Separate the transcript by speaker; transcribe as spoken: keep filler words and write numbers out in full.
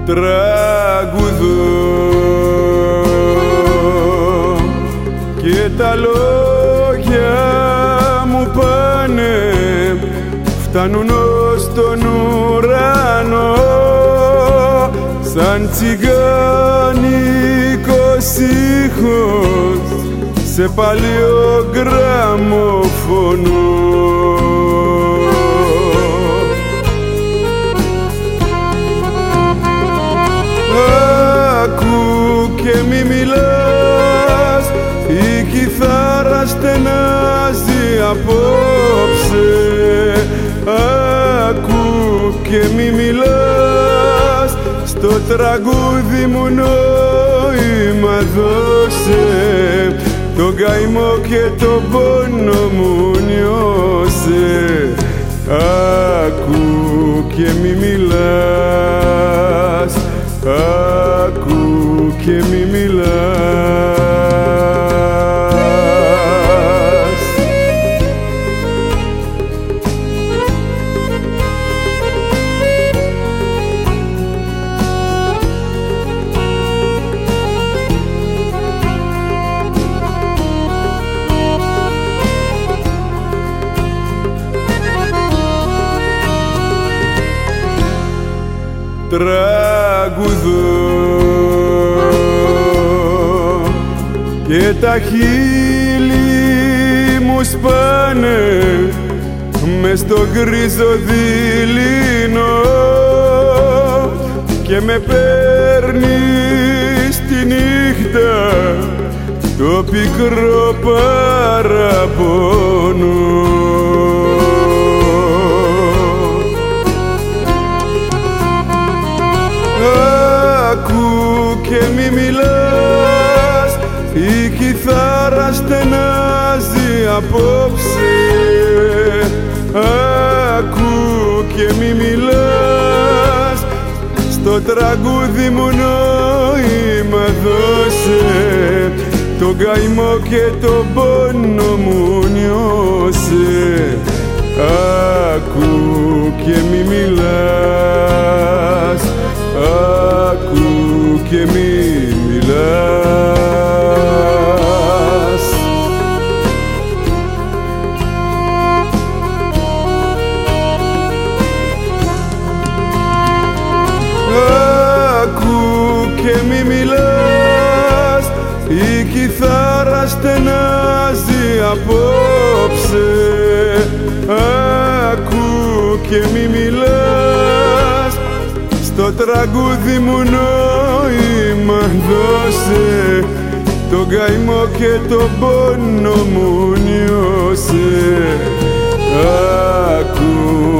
Speaker 1: τραγουδώ και τα λόγια μου πάνε, φτάνουν ως τον ουρανό σαν τσιγάνικος ήχος σε παλιό γραμμοφωνό. Άκου και μη μιλάς, η κιθάρα στενάζει απόψε. Άκου και μη μιλάς, στο τραγούδι μου νόημα δώσε, τον καημό και τον πόνο μου νιώσε. Άκου και μη μιλάς, άκου και μη μιλάς. Τραγουδώ και τα χείλη μου σπάνε μες στο γκρίζο δειλινό και με παίρνει στη νύχτα το πικρό παραπονό. Άκου και μη μιλάς, η κιθάρα στενάζει απόψε. Άκου και μη μιλάς, στο τραγούδι μου νόημα δώσε, τον καημό και τον πόνο μου νιώσε. Άκου και μη μιλάς, άκου και μη μιλάς. Άκου και μη μιλάς, η κιθάρα στενάζει απόψε. Άκου και μη μιλάς, στο τραγούδι μου νόημα δώσε, τον καημό και τον πόνο μου νιώσε. Άκου